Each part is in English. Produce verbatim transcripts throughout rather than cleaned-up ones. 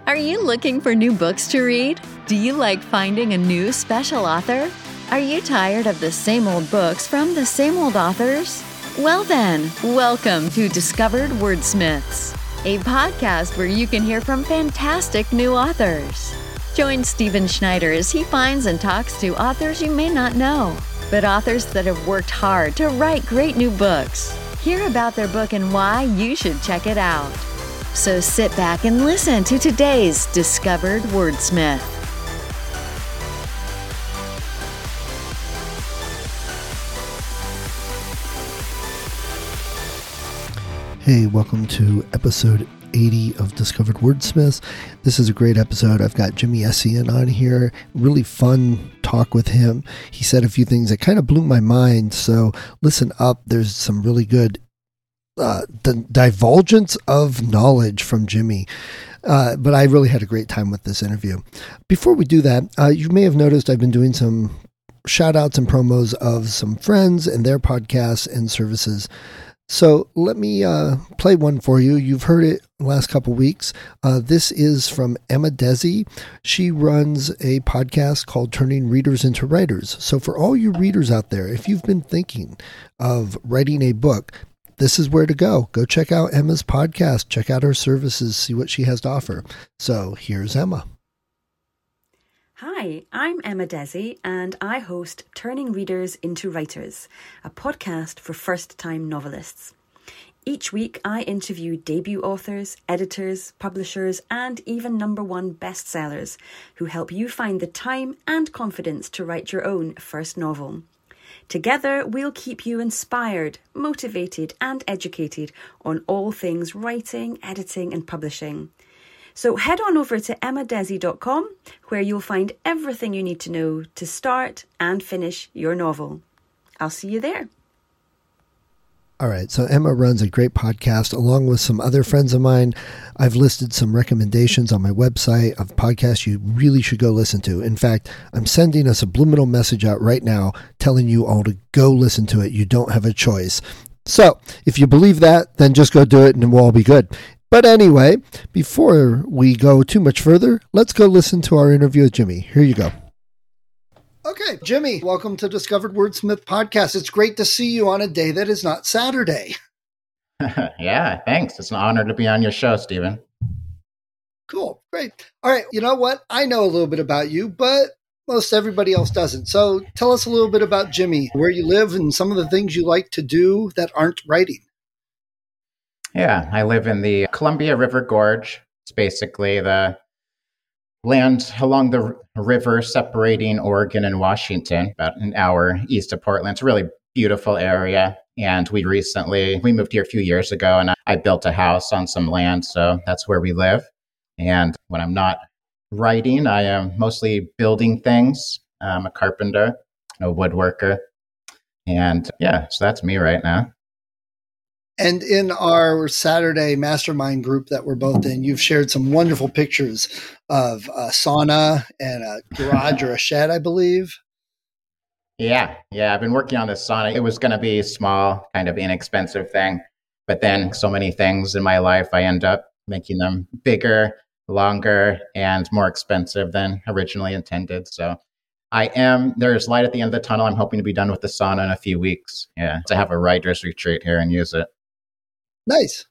Are you looking for new books to read? Do you like finding a new special author? Are you tired of the same old books from the same old authors? Well then, welcome to Discovered Wordsmiths, a podcast where you can hear from fantastic new authors. Join Stephen Schneider as he finds and talks to authors you may not know, but authors that have worked hard to write great new books. Hear about their book and why you should check it out. So sit back and listen to today's Discovered Wordsmith. Hey, welcome to episode eighty of Discovered Wordsmiths. This is a great episode. I've got Jimmy Essien on here. Really fun talk with him. He said a few things that kind of blew my mind, so listen up. There's some really good uh, the divulgence of knowledge from Jimmy. Uh, but I really had a great time with this interview. Before we do that, uh, you may have noticed I've been doing some shout outs and promos of some friends and their podcasts and services. So let me uh, play one for you. You've heard it the last couple weeks. Uh, this is from Emma Desi. She runs a podcast called Turning Readers into Writers. So for all you readers out there, if you've been thinking of writing a book, this is where to go. Go check out Emma's podcast. Check out her services. See what she has to offer. So here's Emma. Hi, I'm Emma Desi, and I host Turning Readers into Writers, a podcast for first-time novelists. Each week, I interview debut authors, editors, publishers, and even number one bestsellers who help you find the time and confidence to write your own first novel. Together, we'll keep you inspired, motivated, and educated on all things writing, editing, and publishing. So head on over to emma desi dot com, where you'll find everything you need to know to start and finish your novel. I'll see you there. All right, so Emma runs a great podcast along with some other friends of mine. I've listed some recommendations on my website of podcasts you really should go listen to. In fact, I'm sending a subliminal message out right now telling you all to go listen to it. You don't have a choice. So if you believe that, then just go do it and we'll all be good. But anyway, before we go too much further, let's go listen to our interview with Jimmy. Here you go. Okay, Jimmy, welcome to Discovered Wordsmith Podcast. It's great to see you on a day that is not Saturday. Yeah, thanks. It's an honor to be on your show, Stephen. Cool, great. All right, you know what? I know a little bit about you, but most everybody else doesn't. So tell us a little bit about Jimmy, where you live, and some of the things you like to do that aren't writing. Yeah, I live in the Columbia River Gorge. It's basically the land along the river separating Oregon and Washington, about an hour east of Portland. It's a really beautiful area. And we recently, we moved here a few years ago, and I, I built a house on some land. So that's where we live. And when I'm not writing, I am mostly building things. I'm a carpenter, a woodworker. And yeah, so that's me right now. And in our Saturday mastermind group that we're both in, you've shared some wonderful pictures of a sauna and a garage or a shed, I believe. Yeah, yeah. I've been working on this sauna. It was going to be a small, kind of inexpensive thing. But then so many things in my life, I end up making them bigger, longer, and more expensive than originally intended. So I am, there's light at the end of the tunnel. I'm hoping to be done with the sauna in a few weeks. Yeah, to have a writer's retreat here and use it. Nice.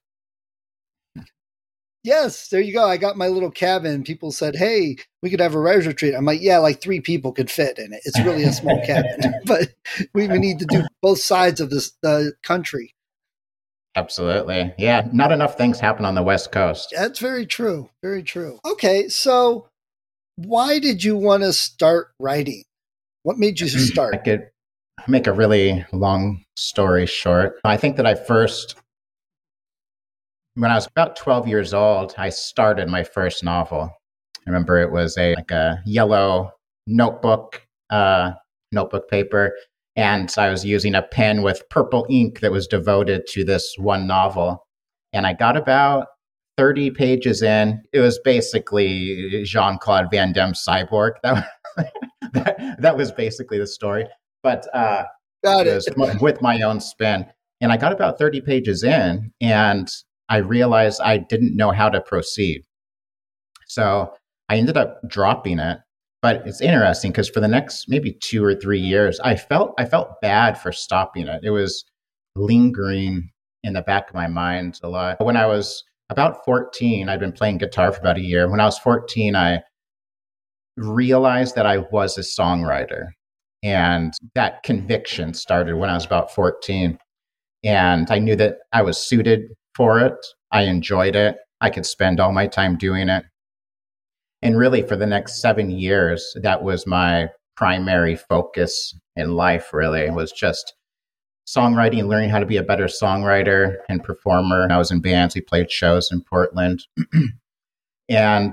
Yes, there you go. I got my little cabin. People said, hey, we could have a writer's retreat. I'm like, yeah, like three people could fit in it. It's really a small cabin, but we, we need to do both sides of this the country. Absolutely. Yeah, not enough things happen on the West Coast. That's very true. Very true. Okay, so why did you want to start writing? What made you start? I could make a really long story short. I think that I first... When I was about twelve years old, I started my first novel. I remember it was a like a yellow notebook, uh, notebook paper, and I was using a pen with purple ink that was devoted to this one novel. And I got about thirty pages in. It was basically Jean-Claude Van Damme's Cyborg. That, that, that was basically the story. But uh, got it. It was with my own spin. And I got about thirty pages in, and I realized I didn't know how to proceed. So I ended up dropping it. But it's interesting because for the next maybe two or three years, I felt I felt bad for stopping it. It was lingering in the back of my mind a lot. When I was about fourteen, I'd been playing guitar for about a year. When I was fourteen, I realized that I was a songwriter. And that conviction started when I was about fourteen. And I knew that I was suited for it. I enjoyed it. I could spend all my time doing it. And really, for the next seven years, that was my primary focus in life, really. It was just songwriting, learning how to be a better songwriter and performer. I was in bands. We played shows in Portland. And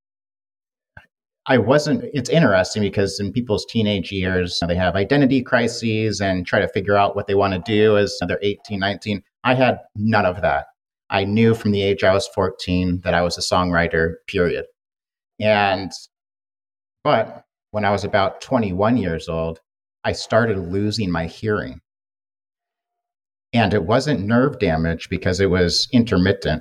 I wasn't, it's interesting because in people's teenage years, they have identity crises and try to figure out what they want to do as they're eighteen, nineteen. I had none of that. I knew from the age I was fourteen that I was a songwriter, period. And, but when I was about twenty-one years old, I started losing my hearing. And it wasn't nerve damage because it was intermittent.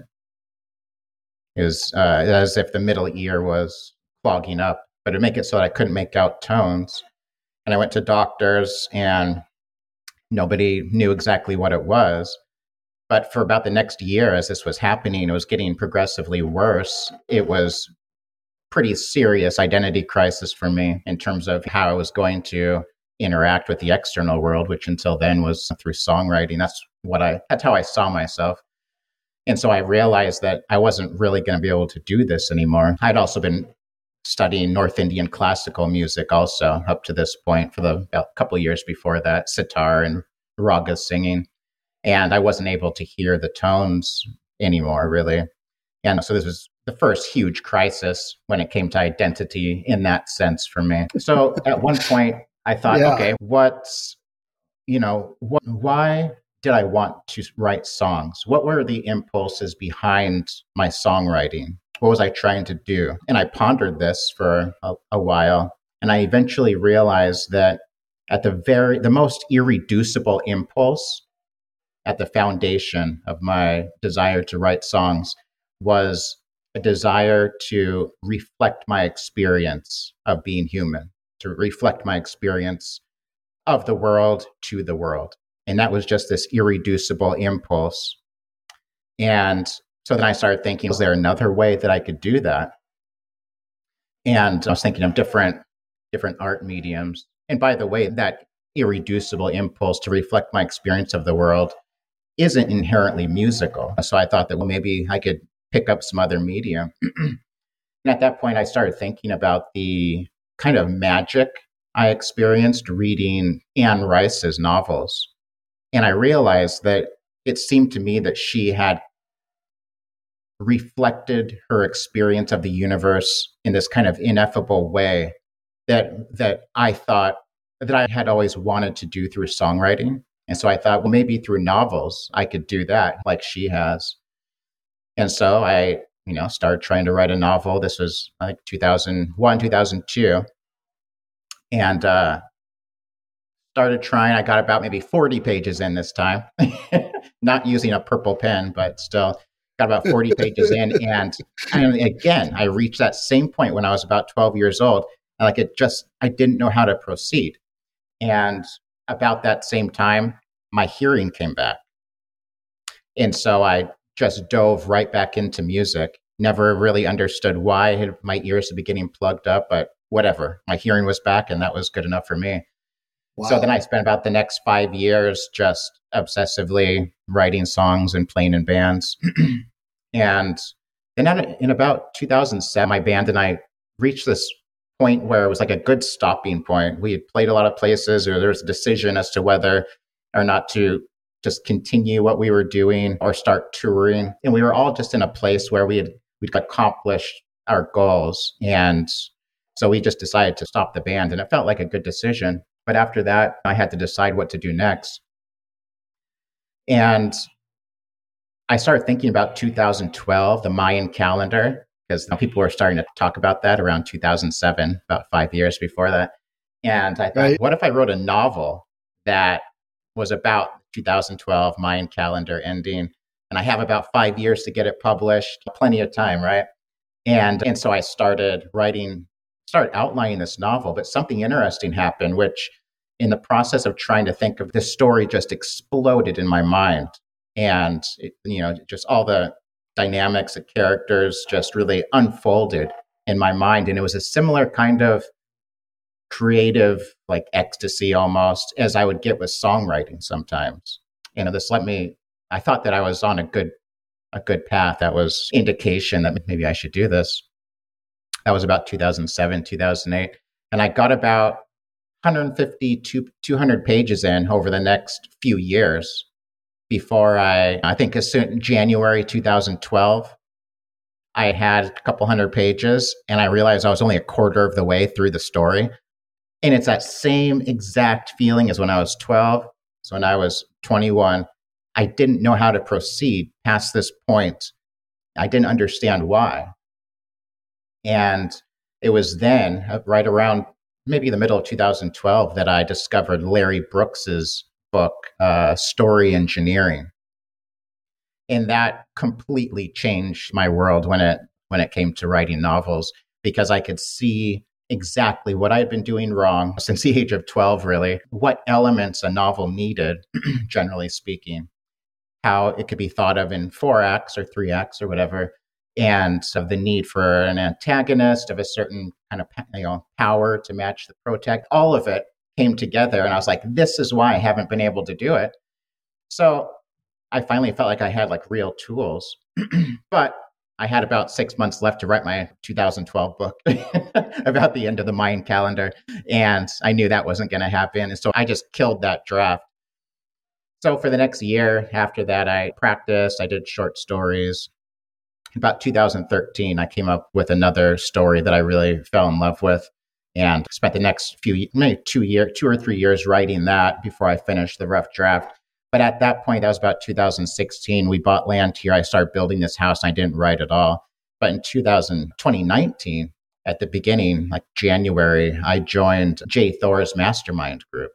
It was uh, as if the middle ear was clogging up, but it'd make it so that I couldn't make out tones. And I went to doctors and nobody knew exactly what it was. But for about the next year, as this was happening, it was getting progressively worse. It was pretty serious identity crisis for me in terms of how I was going to interact with the external world, which until then was through songwriting. That's what I, that's how I saw myself. And so I realized that I wasn't really going to be able to do this anymore. I'd also been studying North Indian classical music also up to this point for the about a couple of years before that, sitar and raga singing. And I wasn't able to hear the tones anymore, really. And so this was the first huge crisis when it came to identity in that sense for me. So at one point I thought, yeah. okay, what's, you know, what, why did I want to write songs? What were the impulses behind my songwriting? What was I trying to do? And I pondered this for a, a while. And I eventually realized that at the very, the most irreducible impulse at the foundation of my desire to write songs was a desire to reflect my experience of being human, to reflect my experience of the world to the world. And that was just this irreducible impulse. And so then I started thinking, is there another way that I could do that? And I was thinking of different, different art mediums. And by the way, that irreducible impulse to reflect my experience of the world isn't inherently musical. So I thought that, well, maybe I could pick up some other medium. And at that point, I started thinking about the kind of magic I experienced reading Anne Rice's novels. And I realized that it seemed to me that she had reflected her experience of the universe in this kind of ineffable way that that I thought that I had always wanted to do through songwriting. And so I thought, well, maybe through novels, I could do that like she has. And so I, you know, started trying to write a novel. This was like two thousand one, two thousand two. And uh, started trying. I got about maybe forty pages in this time, not using a purple pen, but still got about forty pages in. And, and again, I reached that same point when I was about twelve years old. And like it just, I didn't know how to proceed. And about that same time, my hearing came back. And so I just dove right back into music. Never really understood why my ears had been getting plugged up, but whatever. My hearing was back, and that was good enough for me. Wow. So then I spent about the next five years just obsessively writing songs and playing in bands. And then in about two thousand seven, my band and I reached this point where it was like a good stopping point. We had played a lot of places, or there was a decision as to whether or not to just continue what we were doing or start touring. And we were all just in a place where we had we'd accomplished our goals. And so we just decided to stop the band, and it felt like a good decision. But after that, I had to decide what to do next. And I started thinking about two thousand twelve, the Mayan calendar, because people were starting to talk about that around two thousand seven, about five years before that. And I thought, right. What if I wrote a novel that was about two thousand twelve Mayan calendar ending? And I have about five years to get it published. Plenty of time, right? And, and so I started writing, started outlining this novel, but something interesting happened, which in the process of trying to think of this story just exploded in my mind. And, it, you know, just all the dynamics of characters just really unfolded in my mind. And it was a similar kind of creative, like ecstasy almost, as I would get with songwriting sometimes. You know, this let me, I thought that I was on a good, a good path. That was indication that maybe I should do this. That was about two thousand seven, two thousand eight. And I got about one hundred fifty to two hundred pages in over the next few years before I, I think as soon January two thousand twelve, I had a couple hundred pages and I realized I was only a quarter of the way through the story. And it's that same exact feeling as when I was twelve. So when I was twenty-one, I didn't know how to proceed past this point. I didn't understand why. And it was then, right around maybe the middle of two thousand twelve, that I discovered Larry Brooks's book, uh, Story Engineering. And that completely changed my world when it when it came to writing novels, because I could see exactly what I had been doing wrong since the age of twelve, really, what elements a novel needed, generally speaking, how it could be thought of in four acts or three acts or whatever, and of the need for an antagonist of a certain kind of, you know, power to match the protect. All of it came together, and I was like, this is why I haven't been able to do it. So I finally felt like I had like real tools, but I had about six months left to write my two thousand twelve book about the end of the Mayan calendar. And I knew that wasn't going to happen. And so I just killed that draft. So for the next year after that, I practiced, I did short stories. About two thousand thirteen, I came up with another story that I really fell in love with, and spent the next few, maybe two year, two or three years writing that before I finished the rough draft. But at that point, that was about two thousand sixteen. We bought land here. I started building this house, and I didn't write at all. But in twenty nineteen, at the beginning, like January, I joined Jay Thor's mastermind group.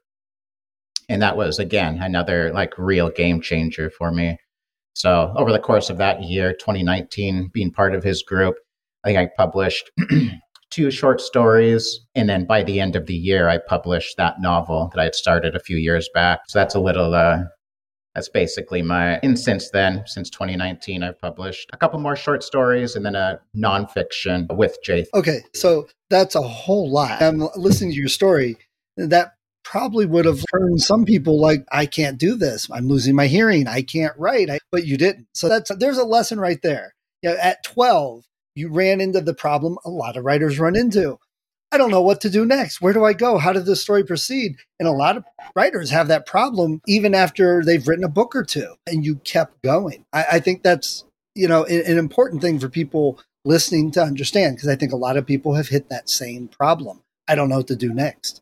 And that was, again, another like real game changer for me. So over the course of that year, twenty nineteen, being part of his group, I think I published two short stories. And then by the end of the year, I published that novel that I had started a few years back. So that's a little, uh, that's basically my, and since then, since twenty nineteen, I've published a couple more short stories and then a nonfiction with Jay. Okay, so that's a whole lot. I'm listening to your story. That probably would have turned some people like, I can't do this. I'm losing my hearing. I can't write. I, but you didn't. So that's there's a lesson right there. You know, at twelve, you ran into the problem a lot of writers run into. I don't know what to do next. Where do I go? How did this story proceed? And a lot of writers have that problem even after they've written a book or two, and you kept going. I, I think that's, you know, an, an important thing for people listening to understand, because I think a lot of people have hit that same problem. I don't know what to do next.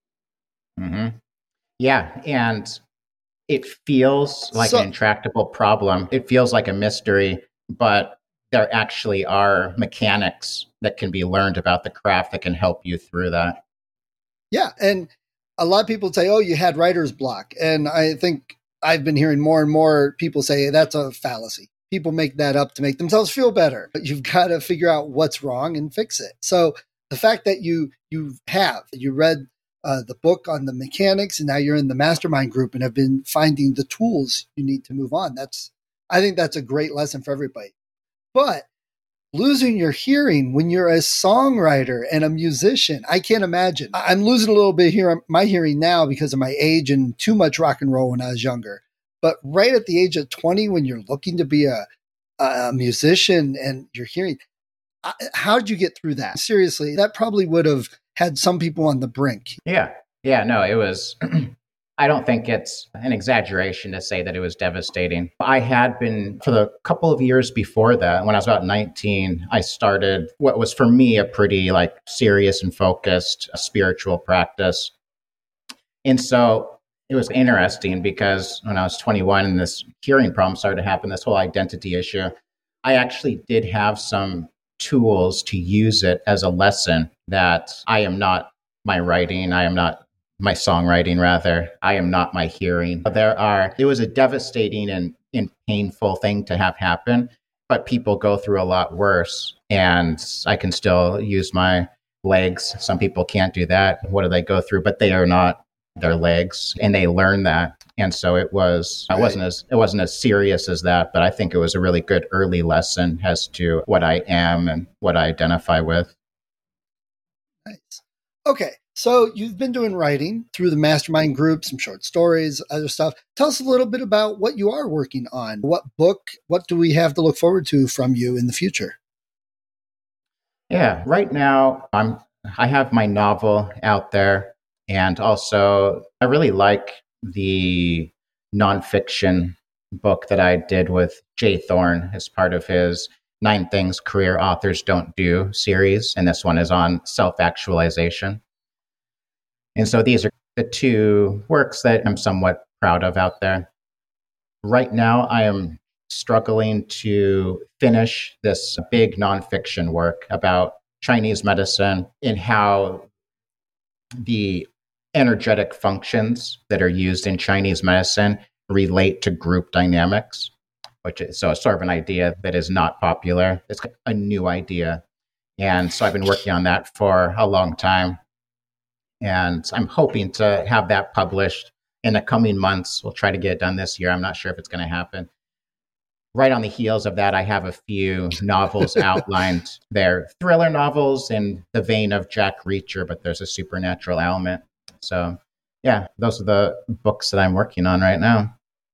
Mm-hmm. Yeah. And it feels like so, an intractable problem. It feels like a mystery, but there actually are mechanics that can be learned about the craft that can help you through that. Yeah. And a lot of people say, oh, you had writer's block. And I think I've been hearing more and more people say, hey, that's a fallacy. People make that up to make themselves feel better. But you've got to figure out what's wrong and fix it. So the fact that you you have, you read uh, the book on the mechanics, and now you're in the mastermind group and have been finding the tools you need to move on. That's, I think that's a great lesson for everybody. But losing your hearing when you're a songwriter and a musician, I can't imagine. I'm losing a little bit here, my hearing now because of my age and too much rock and roll when I was younger. But right at the age of twenty, when you're looking to be a, a musician and you're hearing, how did you get through that? Seriously, that probably would have had some people on the brink. Yeah. Yeah, no, it was, I don't think it's an exaggeration to say that it was devastating. I had been, for the couple of years before that, when I was about nineteen, I started what was for me a pretty like serious and focused spiritual practice. And so it was interesting because when I was twenty-one and this hearing problem started to happen, this whole identity issue, I actually did have some tools to use it as a lesson that I am not my writing, I am not my songwriting, rather, I am not my hearing. There are, it was a devastating and, and painful thing to have happen, but people go through a lot worse, and I can still use my legs. Some people can't do that. What do they go through? But they are not their legs, and they learn that. And so it was, right. I wasn't as, it wasn't as serious as that, but I think it was a really good early lesson as to what I am and what I identify with. Nice. Okay. So you've been doing writing through the mastermind group, some short stories, other stuff. Tell us a little bit about what you are working on. What book, what do we have to look forward to from you in the future? Yeah, right now I'm, I have my novel out there. And also I really like the nonfiction book that I did with Jay Thorne as part of his Nine Things Career Authors Don't Do series. And this one is on self-actualization. And so these are the two works that I'm somewhat proud of out there. Right now, I am struggling to finish this big nonfiction work about Chinese medicine and how the energetic functions that are used in Chinese medicine relate to group dynamics, which is so it's sort of an idea that is not popular. It's a new idea. And so I've been working on that for a long time. And I'm hoping to have that published in the coming months. We'll try to get it done this year. I'm not sure if it's going to happen. Right on the heels of that, I have a few novels outlined. They're thriller novels in the vein of Jack Reacher, but there's a supernatural element. So, yeah, those are the books that I'm working on right now.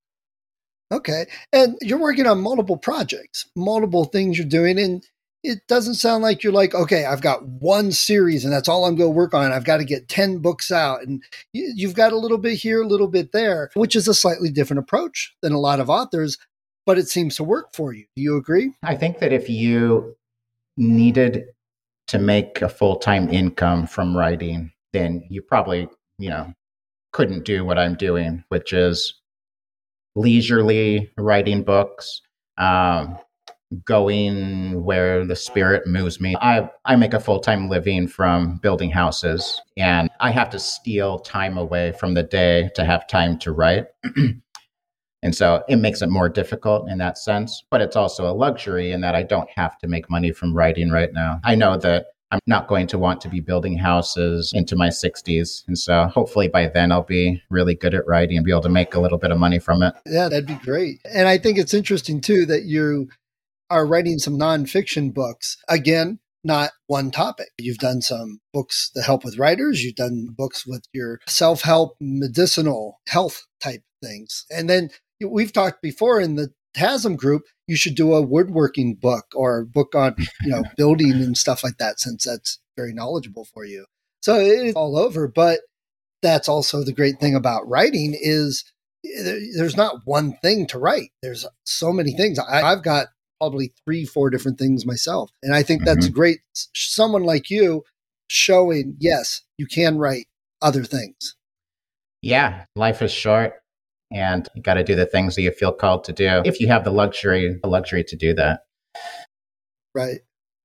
Okay. And you're working on multiple projects, multiple things you're doing. And it doesn't sound like you're like, okay, I've got one series and that's all I'm going to work on. I've got to get ten books out. And you've got a little bit here, a little bit there, which is a slightly different approach than a lot of authors, but it seems to work for you. Do you agree? I think that if you needed to make a full-time income from writing, then you probably, you know, couldn't do what I'm doing, which is leisurely writing books, um, going where the spirit moves me. I, I make a full-time living from building houses, and I have to steal time away from the day to have time to write. And so it makes it more difficult in that sense, but it's also a luxury in that I don't have to make money from writing right now. I know that I'm not going to want to be building houses into my sixties. And so hopefully by then I'll be really good at writing and be able to make a little bit of money from it. Yeah, that'd be great. And I think it's interesting too that you are writing some nonfiction books. Again, not one topic. You've done some books that help with writers. You've done books with your self-help, medicinal health type things. And then we've talked before in the T A S M group, you should do a woodworking book or a book on, you know, building and stuff like that, since that's very knowledgeable for you. So it's all over. But that's also the great thing about writing is there's not one thing to write. There's so many things. I, I've got probably three, four different things myself. And I think that's mm-hmm. great. Someone like you showing, yes, you can write other things. Yeah, life is short. And you got to do the things that you feel called to do if you have the luxury, the luxury to do that. Right.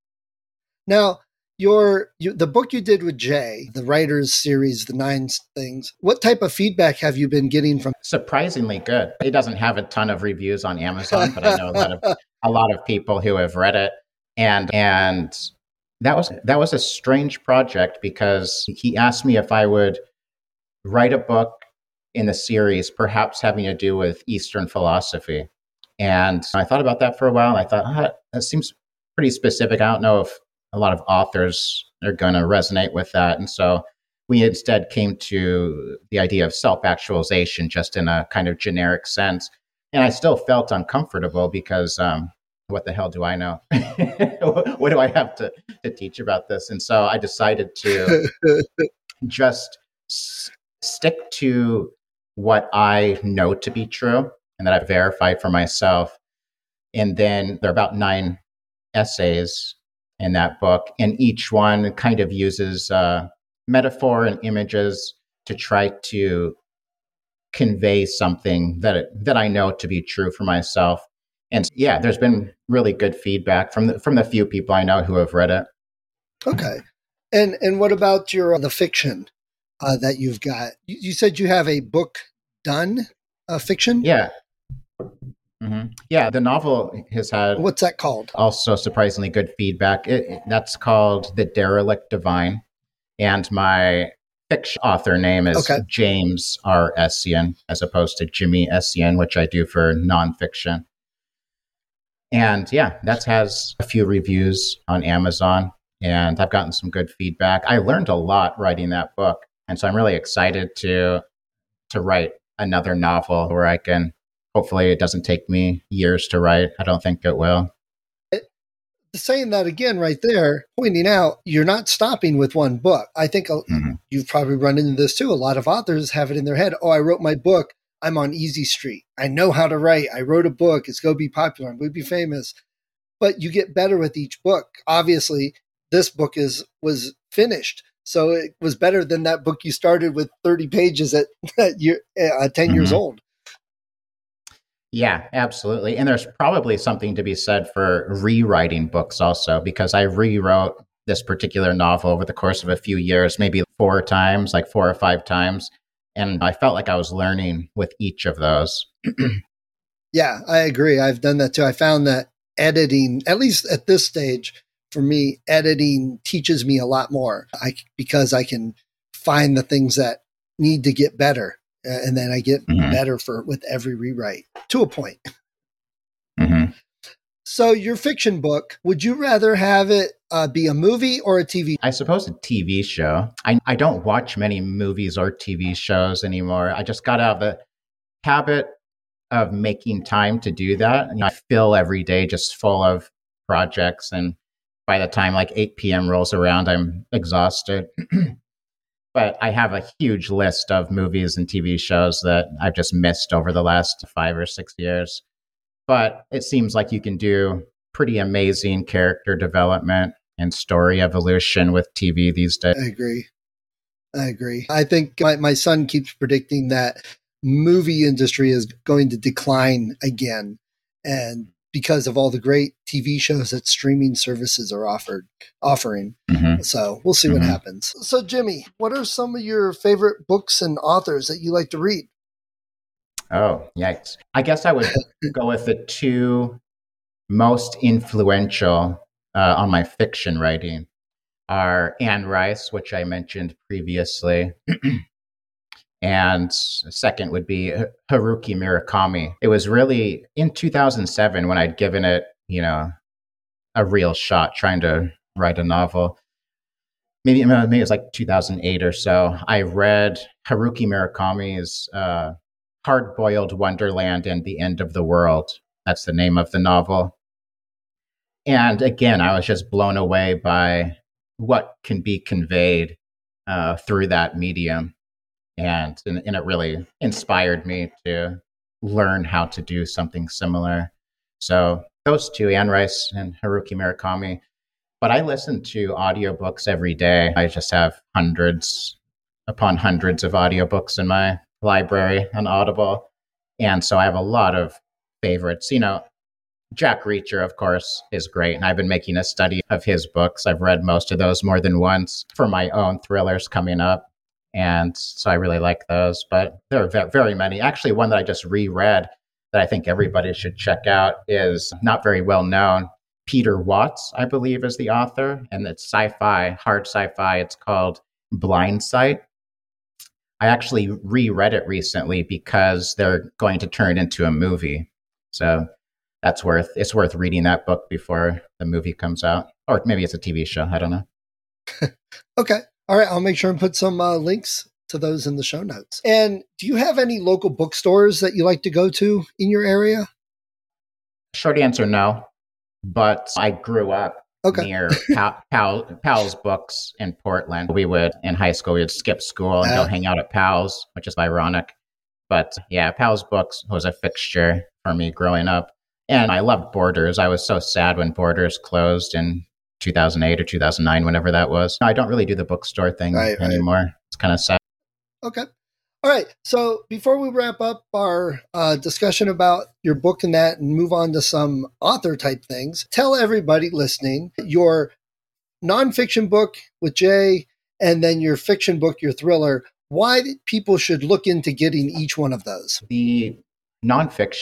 Now, your you, the book you did with Jay, the writers series, the nine things. What type of feedback have you been getting from? Surprisingly good. It doesn't have a ton of reviews on Amazon, but I know a lot of a lot of people who have read it, and and that was that was a strange project because he asked me if I would write a book in the series, perhaps having to do with Eastern philosophy. And I thought about that for a while. I thought, ah, that seems pretty specific. I don't know if a lot of authors are going to resonate with that. And so we instead came to the idea of self-actualization just in a kind of generic sense. And I still felt uncomfortable because um, what the hell do I know? What do I have to, to teach about this? And so I decided to just s- stick to what I know to be true and that I verified for myself. And then there are about nine essays in that book, and each one kind of uses uh, metaphor and images to try to convey something that it, that I know to be true for myself. And yeah, there's been really good feedback from the, from the few people I know who have read it. Okay. And and what about your uh, the fiction uh, that you've got? You, you said you have a book done, uh, fiction? Yeah. Mm-hmm. Yeah, the novel has had What's that called? Also surprisingly good feedback. It, it- that's called The Derelict Divine. And my fiction author name is Okay. James R. Essien, as opposed to Jimmy Essien, which I do for nonfiction. And yeah, that has a few reviews on Amazon, and I've gotten some good feedback. I learned a lot writing that book, and so I'm really excited to to write another novel where I can. Hopefully, it doesn't take me years to write. I don't think it will. Saying that again right there, pointing out you're not stopping with one book. I think mm-hmm. you've probably run into this too. A lot of authors have it in their head. Oh, I wrote my book. I'm on easy street. I know how to write. I wrote a book. It's going to be popular. I'm going to be famous. But you get better with each book. Obviously, this book is was finished. So it was better than that book you started with thirty pages at, at year, uh, ten mm-hmm. years old. Yeah, absolutely. And there's probably something to be said for rewriting books also, because I rewrote this particular novel over the course of a few years, maybe four times, like four or five times. And I felt like I was learning with each of those. Yeah, I agree. I've done that too. I found that editing, at least at this stage, for me, editing teaches me a lot more I, because I can find the things that need to get better. Uh, and then I get mm-hmm. better for with every rewrite to a point. Mm-hmm. So your fiction book, would you rather have it uh, be a movie or a T V? I suppose a T V show. I, I don't watch many movies or T V shows anymore. I just got out of the habit of making time to do that. You know, I fill every day just full of projects. And by the time like eight p.m. rolls around, I'm exhausted. But I have a huge list of movies and T V shows that I've just missed over the last five or six years. But it seems like you can do pretty amazing character development and story evolution with T V these days. I agree. I agree. I think my, my son keeps predicting that movie industry is going to decline again. And because of all the great T V shows that streaming services are offered offering. Mm-hmm. So we'll see mm-hmm. what happens. So Jimmy, what are some of your favorite books and authors that you like to read? Oh, yikes. I guess I would go with the two most influential uh, on my fiction writing are Anne Rice, which I mentioned previously. And second would be Haruki Murakami. It was really in two thousand seven when I'd given it, you know, a real shot trying to write a novel. Maybe, maybe it was like two thousand eight or so. I read Haruki Murakami's uh, Hard-Boiled Wonderland and the End of the World. That's the name of the novel. And again, I was just blown away by what can be conveyed uh, through that medium. And, and and it really inspired me to learn how to do something similar. So those two, Anne Rice and Haruki Murakami. But I listen to audiobooks every day. I just have hundreds upon hundreds of audiobooks in my library on Audible. And so I have a lot of favorites. You know, Jack Reacher, of course, is great. And I've been making a study of his books. I've read most of those more than once for my own thrillers coming up. And so I really like those, but there are very many. Actually, one that I just reread that I think everybody should check out is not very well known. Peter Watts, I believe, is the author, and it's sci-fi, hard sci-fi. It's called Blindsight. I actually reread it recently because they're going to turn it into a movie. So that's worth, it's worth reading that book before the movie comes out. Or maybe it's a T V show. I don't know. Okay. All right, I'll make sure and put some uh, links to those in the show notes. And do you have any local bookstores that you like to go to in your area? Short answer, no. But I grew up okay. near Pal, Pal, Pal's Books in Portland. We would, in high school, we would skip school and uh, go hang out at Pal's, which is ironic. But yeah, Pal's Books was a fixture for me growing up. And I loved Borders. I was so sad when Borders closed in two thousand eight or two thousand nine, whenever that was. I don't really do the bookstore thing right, anymore. Right. It's kind of sad. Okay. All right. So before we wrap up our uh, discussion about your book and that and move on to some author type things, tell everybody listening your nonfiction book with Jay and then your fiction book, your thriller, why people should look into getting each one of those. The nonfiction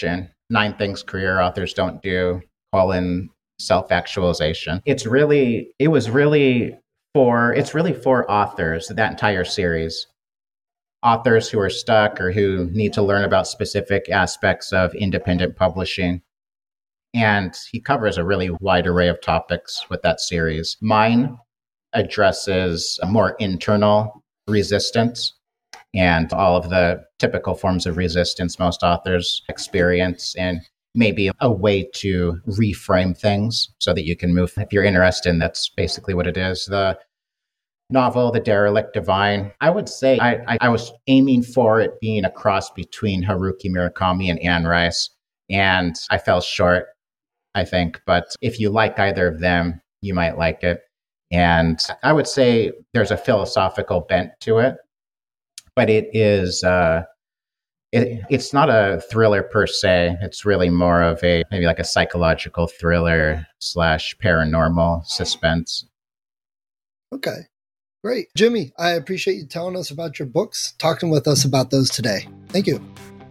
Nine Things Career Authors Don't Do, colon, Self-Actualization. It's really, it was really for, it's really for authors, that entire series. Authors who are stuck or who need to learn about specific aspects of independent publishing. And he covers a really wide array of topics with that series. Mine addresses a more internal resistance and all of the typical forms of resistance most authors experience, and maybe a way to reframe things so that you can move. If you're interested, in that's basically what it is. The novel, The Derelict Divine, I would say I, I, I was aiming for it being a cross between Haruki Murakami and Anne Rice, and I fell short, I think. But if you like either of them, you might like it. And I would say there's a philosophical bent to it, but it is, uh, it, it's not a thriller per se. It's really more of a, maybe like a psychological thriller slash paranormal suspense. Okay, great. Jimmy, I appreciate you telling us about your books, talking with us about those today. Thank you.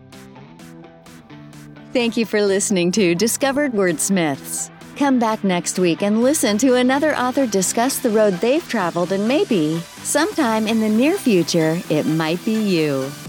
Thank you for listening to Discovered Wordsmiths. Come back next week and listen to another author discuss the road they've traveled, and maybe, sometime in the near future, it might be you.